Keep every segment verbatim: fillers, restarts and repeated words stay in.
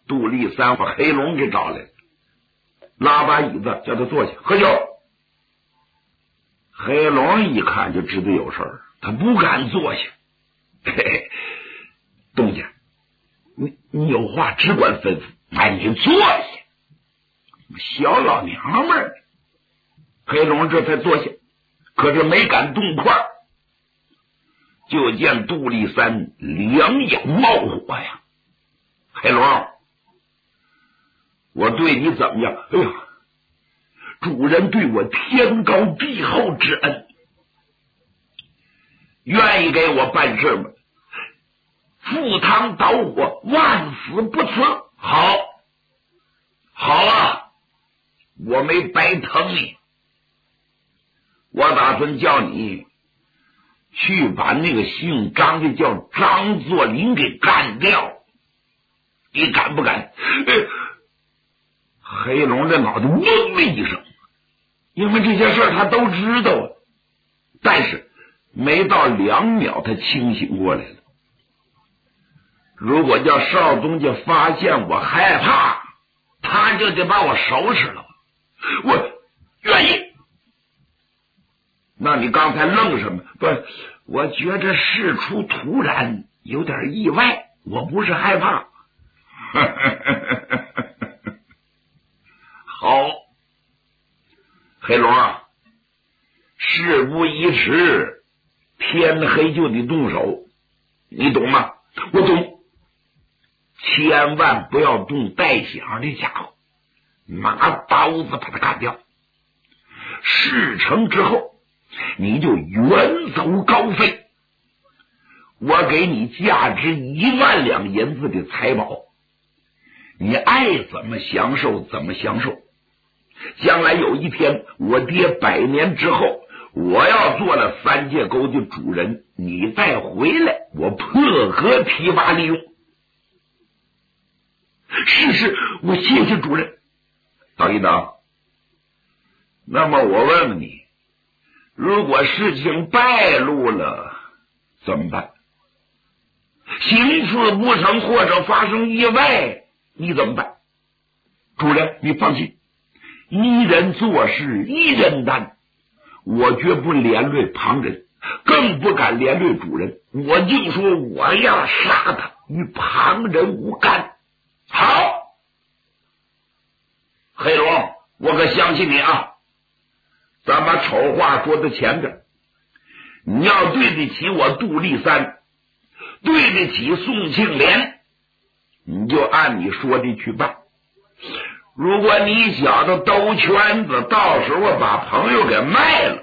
杜立三把黑龙给找来，拉把椅子叫他坐下喝酒。黑龙一看就知道有事儿，他不敢坐下。嘿嘿，东家，你你有话只管吩咐。哎，你坐下，小老娘们儿。黑龙这才坐下，可是没敢动筷。就见杜立三两眼冒火呀！黑龙，我对你怎么样？哎呀，主人对我天高地厚之恩，愿意给我办事吗？赴汤蹈火，万死不辞。好，好啊，我没白疼你。我打算叫你去把那个姓张的叫张作霖给干掉，你敢不敢？黑龙的脑袋嗡的一声，因为这些事儿他都知道啊，但是没到两秒他清醒过来了。如果叫少东家发现我害怕，他就得把我收拾了。我愿意。那你刚才愣什么？不，我觉着事出突然，有点意外，我不是害怕。好，黑龙啊，事不宜迟，天黑就得动手，你懂吗？我懂。千万不要动带响的家伙，拿刀子把他干掉。事成之后，你就远走高飞，我给你价值一万两银子的财宝，你爱怎么享受怎么享受。将来有一天我爹百年之后，我要做了三界沟的主人，你再回来，我破格提拔利用。是是，我谢谢主人。等一等，那么我问问你，如果事情败露了怎么办？行刺不成或者发生意外，你怎么办？主人你放心，一人做事一人担，我绝不连累旁人，更不敢连累主人。我就说我要杀他，与旁人无干。好，黑龙，我可相信你啊！咱把丑话说到前边，你要对得起我杜立三，对得起宋庆莲，你就按你说的去办。如果你小子兜圈子，到时候把朋友给卖了，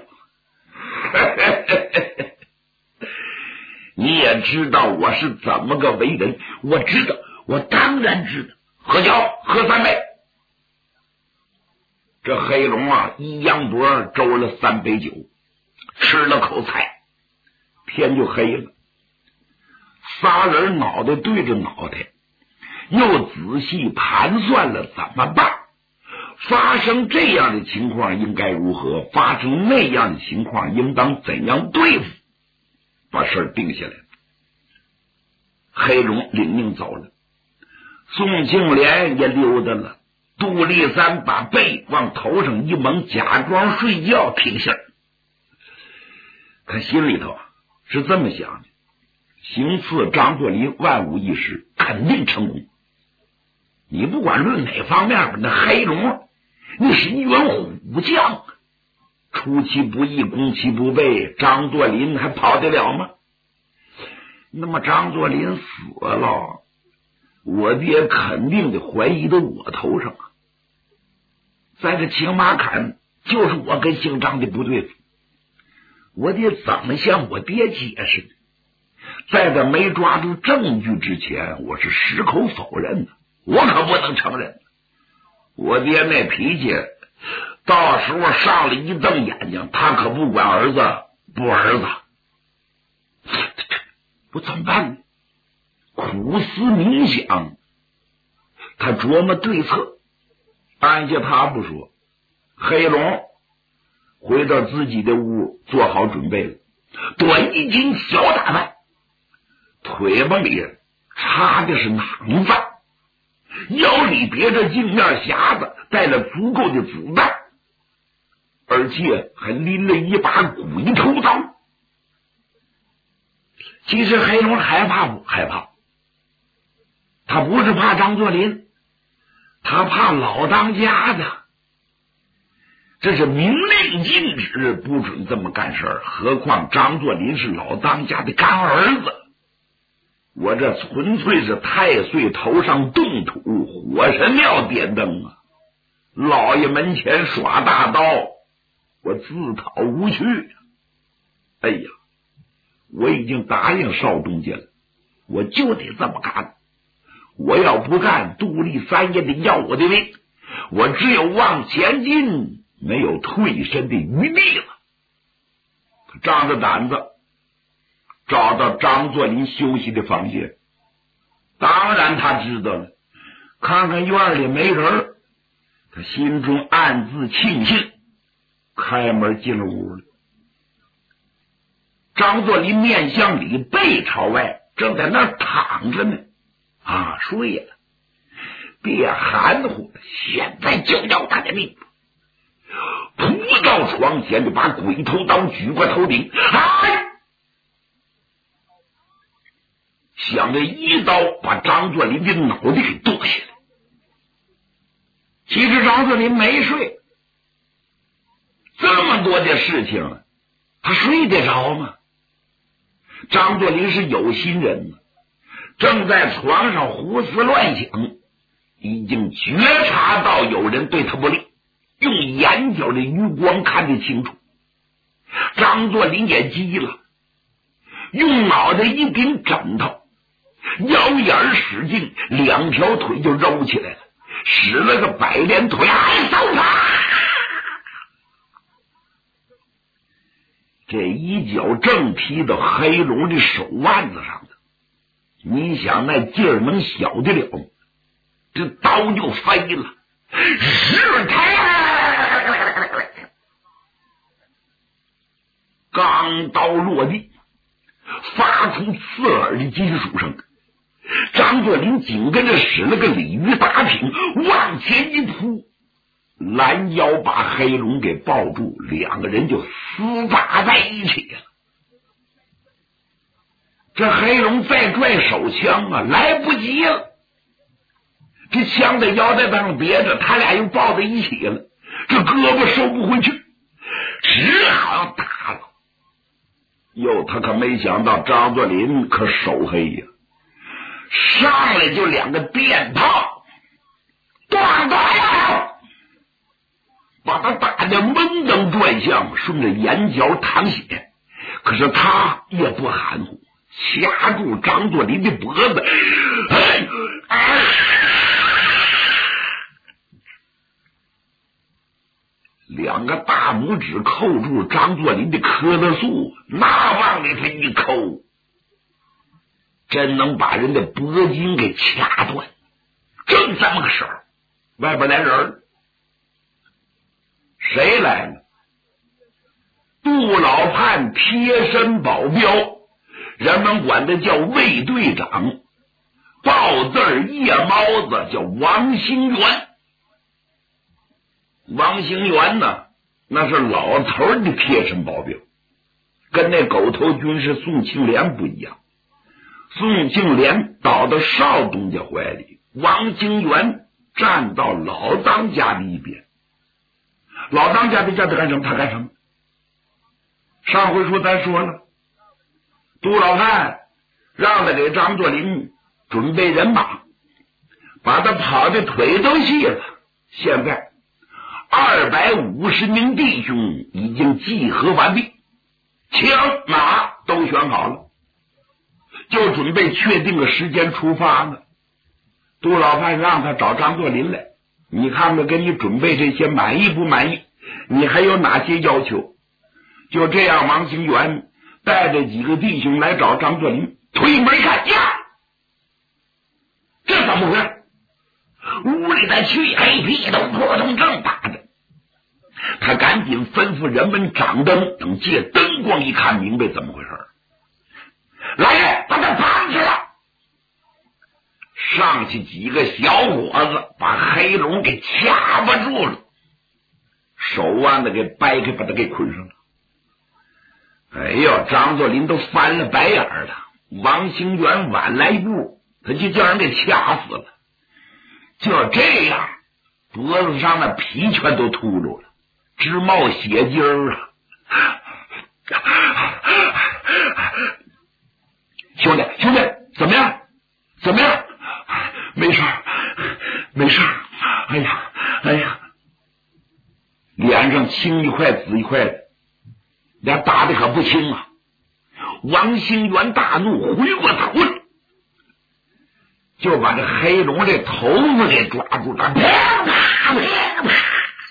你也知道我是怎么个为人。我知道，我当然知道。喝酒，喝三杯。这黑龙啊，一扬脖周了三杯酒，吃了口菜，天就黑了。仨人脑袋对着脑袋，又仔细盘算了怎么办。发生这样的情况应该如何，发生那样的情况应当怎样对付，把事儿定下来。黑龙领命走了，宋庆莲也溜达了。杜立三把背往头上一蒙，假装睡觉停下。他心里头啊是这么想的，行刺张作霖万无一失，肯定成功。你不管论哪方面吧，那黑龙那是一员虎将，出其不意攻其不备，张作霖还跑得了吗？那么张作霖死了，我爹肯定得怀疑到我头上啊。在这青马坎就是我跟姓张的不对付，我爹怎么向我爹解释呢？在这没抓住证据之前，我是矢口否认的，我可不能承认。我爹那脾气，到时候上了一瞪眼睛，他可不管儿子不儿子。我怎么办呢？苦思冥想，他琢磨对策。按下他不说，黑龙回到自己的屋，做好准备了，短衣襟小打扮，腿巴里插的是囊饭， 腰里别着镜面匣子，带了足够的子弹，而且还拎了一把鬼头刀。其实黑龙害怕不害怕？他不是怕张作霖，他怕老当家的。这是明令禁止，不准这么干事儿。何况张作霖是老当家的干儿子，我这纯粹是太岁头上动土，火神庙点灯啊！老爷门前耍大刀，我自讨无趣。哎呀，我已经答应邵东家了，我就得这么干。我要不干，杜立三爷得要我的命，我只有往前进，没有退身的余地了。他仗着胆子找到张作霖休息的房间，当然他知道了，看看院里没人，他心中暗自庆幸，开门进了屋了。张作霖面向里，背朝外，正在那儿躺着呢。啊，睡了，别含糊了，现在就要他的命！扑到床前，就把鬼头刀举过头顶，哎，想着一刀把张作霖的脑袋给剁下来。其实张作霖没睡，这么多的事情，他睡得着吗？张作霖是有心人，正在床上胡思乱想，已经觉察到有人对他不利，用眼角的余光看得清楚。张作霖也急了，用脑袋一顶枕头，腰眼使劲，两条腿就揉起来了，使了个百连腿，哎，走吧！这一脚正踢到黑龙的手腕子上的，你想那劲儿能小得了？这刀就飞了，是他！钢刀落地，发出刺耳的金属声。张作霖紧跟着使了个鲤鱼打挺，往前一扑，拦腰把黑龙给抱住，两个人就厮打在一起了。这黑龙再拽手枪啊，来不及了，这枪在腰带上别着，他俩又抱在一起了，这胳膊收不回去，只好打了。哟，他可没想到张作霖可手黑呀，上来就两个电炮，咣咣，把他打得闷登转向，顺着眼角淌血。可是他也不含糊，掐住张作霖的脖子，哎哎，两个大拇指扣住张作霖的磕头树，那往里他一扣，真能把人的脖颈给掐断。正这么个时候，外边来人了。谁来了？杜老判贴身保镖，人们管他叫卫队长，豹字儿夜猫子，叫王兴元。王兴元呢，那是老头的贴身保镖，跟那狗头军师宋庆龄不一样。宋庆龄倒到邵东家怀里，王兴元站到老当家的一边。老当家的叫他干什么？他干什么？上回说咱说了，杜老汉让他给张作霖准备人马，把他跑的腿都细了。现在二百五十名弟兄已经集合完毕，枪马都选好了，就准备确定个时间出发呢。杜老汉让他找张作霖来，你看看给你准备这些满意不满意？你还有哪些要求？就这样，王兴元带着几个弟兄来找张作霖，推门一看呀，这怎么回事？屋里的黢黑屁都破洞正打着，他赶紧吩咐人们掌灯，等借灯光一看明白怎么回事。来人，把他绑起来！ 上去几个小伙子把黑龙给掐不住了，手腕子给掰开，把他给捆上了。哎呦，张作霖都翻了白眼了。王兴元晚来一步，他就叫人给掐死了。就这样，脖子上的皮全都秃噜了，直冒血筋儿啊！兄弟，兄弟，怎么样？怎么样？没事，没事。哎呀，哎呀，脸上青一块紫一块的，俩打的可不轻啊！王兴元大怒，回过头来就把这黑龙这头发给抓住了，啪啪啪啪！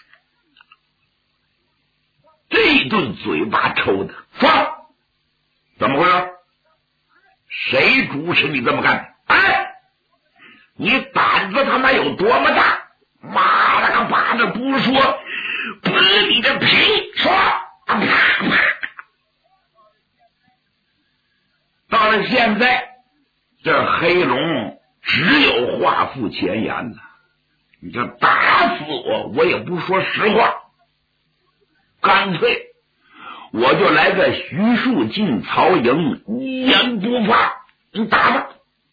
这顿嘴巴抽的，说怎么回事？谁主持你这么干？哎，你胆子他妈有多么大？妈了个巴子，不说剥你的皮！说啪啪！到了现在，这黑龙只有话付前言了。你这打死我，我也不说实话，干脆我就来个徐庶进曹营，一言不发，你打吧。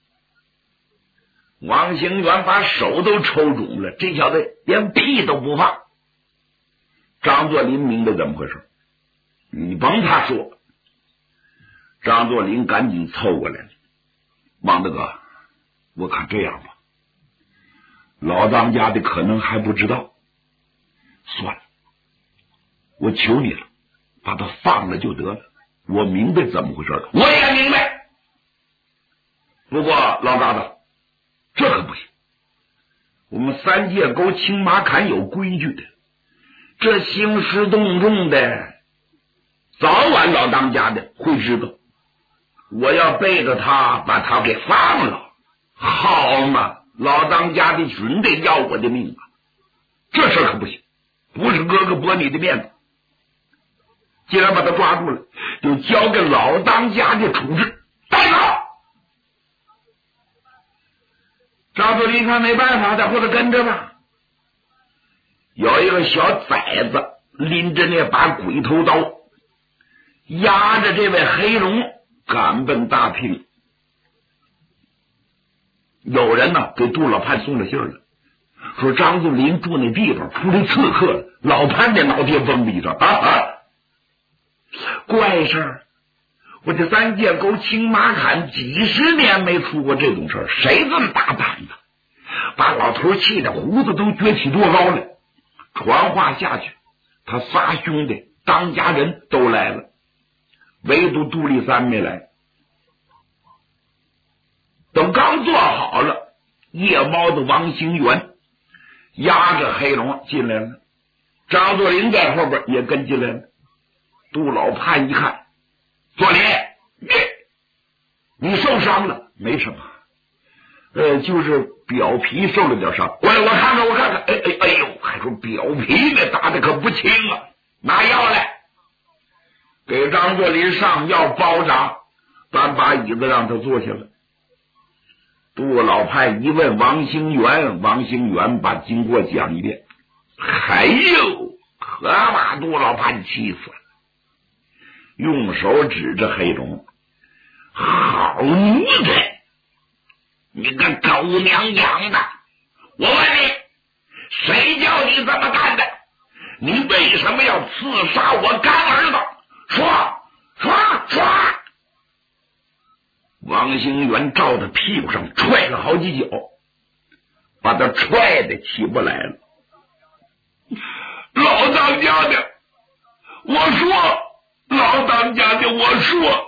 王兴元把手都抽肿了，这小子连屁都不放。张作霖明白怎么回事，你甭他说。张作霖赶紧凑过来了，王大哥，我看这样吧，老当家的可能还不知道，算了，我求你了，把他放了就得了。我明白怎么回事了，我也明白。不过老大子，这可不行，我们三界沟青马坎有规矩的，这兴师动众的，早晚老当家的会知道。我要背着他把他给放了，好嘛，老当家的准得要我的命啊！这事可不行，不是哥哥驳你的面子。既然把他抓住了，就交给老当家的处置，带走。张作霖看没办法，在后头跟着吧。有一个小崽子拎着那把鬼头刀，压着这位黑龙赶奔大平。有人呢给杜老潘送了信了，说张作霖住那地方出来刺客了。老潘的脑袋嗡的一声，啊啊！怪事儿！我这三界沟青马坎几十年没出过这种事儿，谁这么大胆子？把老头气得胡子都撅起多高了。传话下去，他仨兄弟当家人都来了，唯独杜立三没来。等刚做好了，夜猫子王兴元压着黑龙进来了，张作霖在后边也跟进来了。杜老潘一看，作霖，你受伤了？没什么，呃，就是表皮受了点伤。我我看看，我看看，哎哎哎呦，还说表皮呢，打的可不轻啊！拿药来，给张作霖上药包扎，搬把椅子让他坐下了。杜老潘一问王兴元，王兴元把经过讲一遍。哎呦，可把杜老潘气死了，用手指着黑龙，好奴才，你个狗娘养的！我问你，谁叫你这么干的？你为什么要刺杀我干儿子？说说说！王兴元照他屁股上踹了好几脚，把他踹的起不来了。老当家的，我说，老当家的，我说。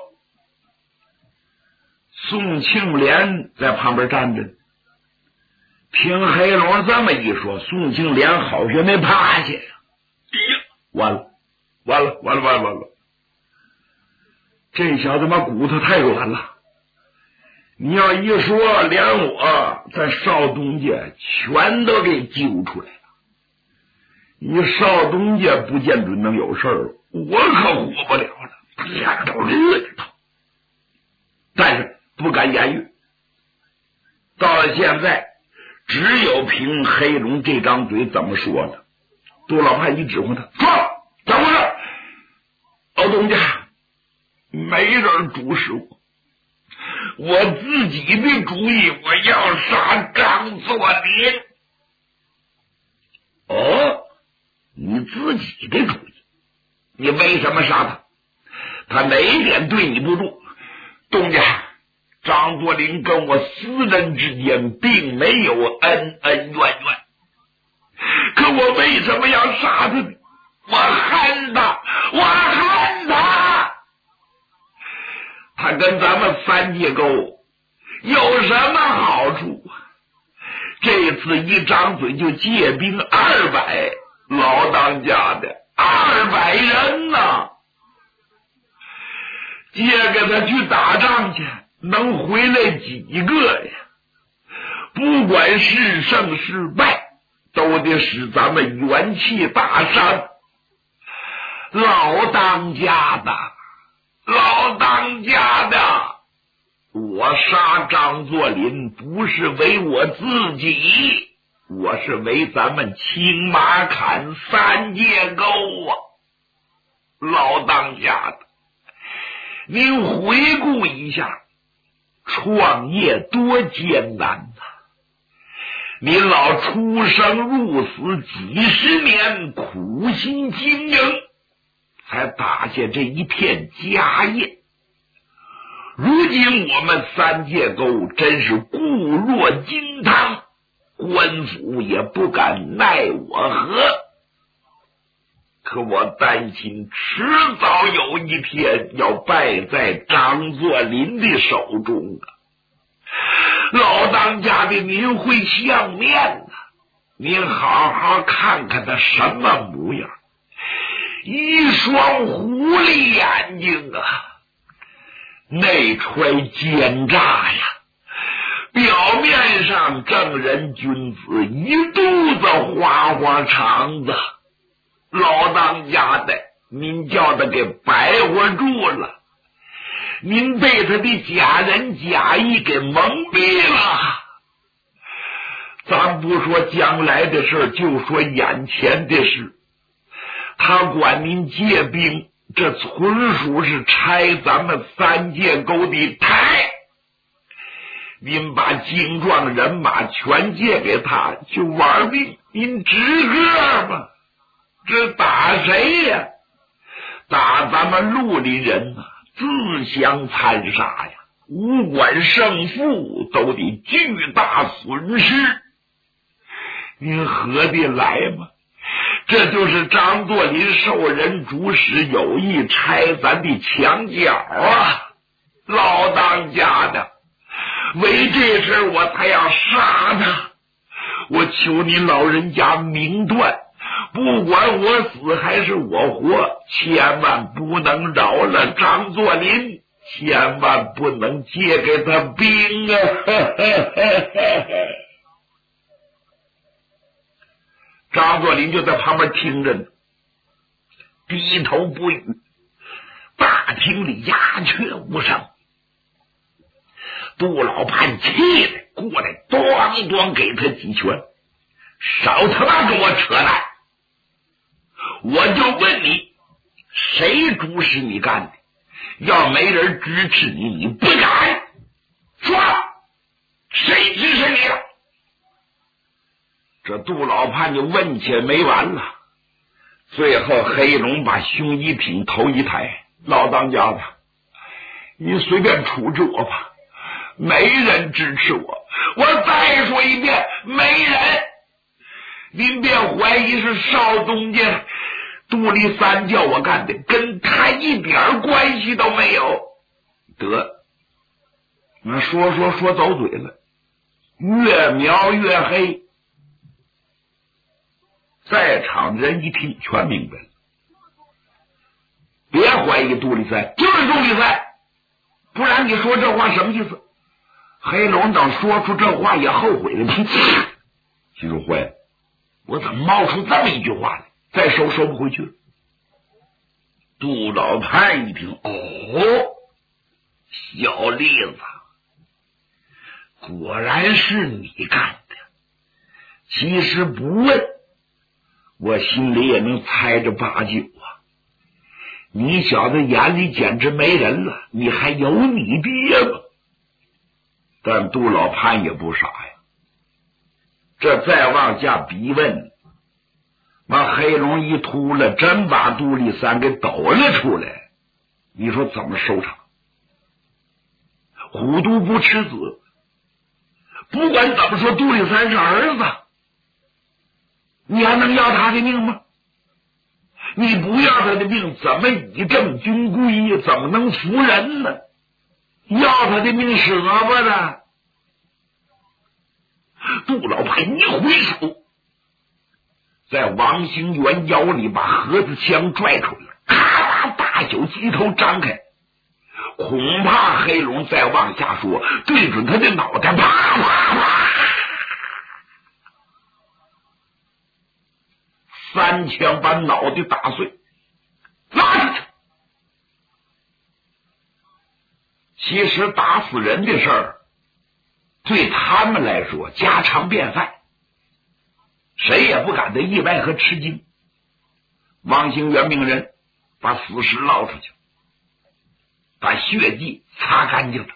宋庆莲在旁边站着，听黑龙这么一说，宋庆莲好学没趴下呀！哎呀，完了，完了，完了，完了，完了！这小子妈骨头太软了。你要一说，连我在少东家全都给揪出来了。你少东家不见准能有事儿，我可活不了了，天都热着。但是不敢言语。 到了现在，只有凭黑龙这张嘴怎么说呢？杜老汉一指挥他说：“怎么回事？老东家，没人主使我，我自己的主意，我要杀张作霖。”哦，你自己的主意？你为什么杀他？他哪一点对你不住？东家，张作霖跟我私人之间并没有恩恩怨怨，可我为什么要杀他呢？我恨他，我恨他！他跟咱们三界沟有什么好处？这次一张嘴就借兵二百，老当家的二百人呐！借给他去打仗去，能回来几个呀？不管是胜是败，都得使咱们元气大伤。老当家的，老当家的，我杀张作霖不是为我自己，我是为咱们青马坎三界沟啊！老当家的，您回顾一下，创业多艰难呐！您老出生入死几十年，苦心经营，才打下这一片家业。如今我们三界沟真是固若金汤，官府也不敢奈我何。可我担心迟早有一天要败在张作霖的手中啊！老当家的，您会相面呐、啊？您好好看看他什么模样，一双狐狸眼睛啊，内揣奸诈呀，表面上正人君子，一肚子花花肠子。老当家的，您叫他给白活住了，您被他的假仁假义给蒙蔽了。咱不说将来的事，就说眼前的事，他管您借兵，这纯属是拆咱们三界沟的台。您把精壮人马全借给他，就玩命，您值个吗？这打谁呀？打咱们陆里人啊，自相残杀呀，无管胜负都得巨大损失，您何必来吗？这就是张作霖受人主使，有意拆咱的墙角啊！老当家的，为这事我才要杀他，我求你老人家明断，不管我死还是我活，千万不能饶了张作霖，千万不能借给他兵啊！张作霖就在旁边听着呢，低头不语。大厅里鸦雀无声。杜老潘气的过来，咣咣给他几拳，少他妈跟我扯淡！我就问你，谁主使你干的？要没人支持你，你不敢说，谁支持你了？这杜老潘就问起没完了。最后黑龙把胸一挺，头一抬，老当家的，你随便处置我吧，没人支持我。我再说一遍，没人。您别怀疑是少东家杜立三叫我干的，跟他一点关系都没有。得，那说说说走嘴了，越描越黑。在场人一听全明白了，别怀疑杜立三，就是杜立三，不然你说这话什么意思？黑龙等说出这话也后悔了，心说坏了，我怎么冒出这么一句话来？再收收不回去了。杜老潘一听，哦，小栗子， 果然是你干的。其实不问，我心里也能猜着八九啊。你小子眼里简直没人了，你还有你爹吗？但杜老潘也不傻呀，这再往下逼问，把黑龙一秃了，真把杜立三给抖了出来。你说怎么收场？虎毒不吃子，不管怎么说，杜立三是儿子，你还能要他的命吗？你不要他的命，怎么以正军规，怎么能服人呢？要他的命舍不得。杜老潘一挥手，在王兴元腰里把盒子枪拽出来，咔啦，大小鸡头张开，恐怕黑龙再往下说，对准他的脑袋，啪啪啪，三枪把脑袋打碎，拉出去。其实打死人的事儿对他们来说家常便饭，谁也不感到意外和吃惊。王兴元命人把死尸捞出去，把血迹擦干净了。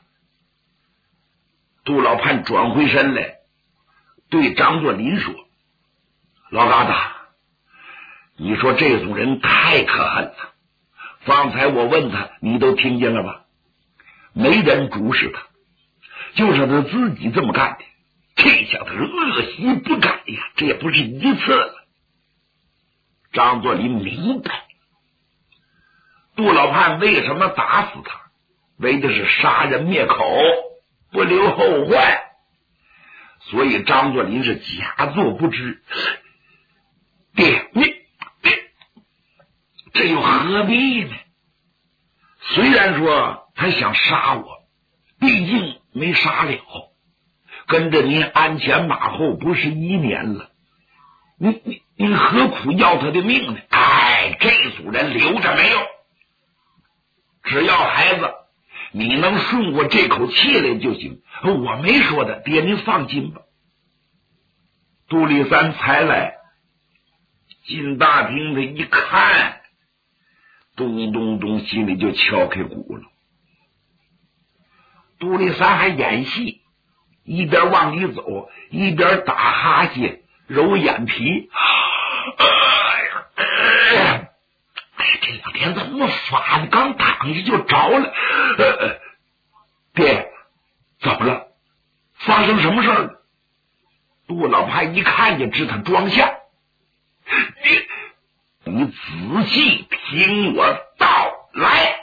杜老潘转回身来，对张作霖说：“老疙瘩，你说这种人太可恨了。方才我问他，你都听见了吧？没人主使他，就是他自己这么干的。这小子恶习不改呀，这也不是一次了。”张作霖明白杜老潘为什么打死他，为的是杀人灭口，不留后患。所以张作霖是假作不知。爹，你爹，这又何必呢？虽然说他想杀我，毕竟没杀了，跟着您鞍前马后不是一年了，你你你何苦要他的命呢？哎，这组人留着没有，只要孩子你能顺过这口气来就行。我没说的，爹您放心吧。杜立三才来进大厅，他一看，咚咚咚，心里就敲开鼓了。杜立三还演戏，一边往里走，一边打哈欠，揉眼皮。哎呀，这两天怎么那么烦？刚躺下就着了。呃，爹，怎么了？发生什么事了？杜老潘一看就知他装下。你你仔细听我道来。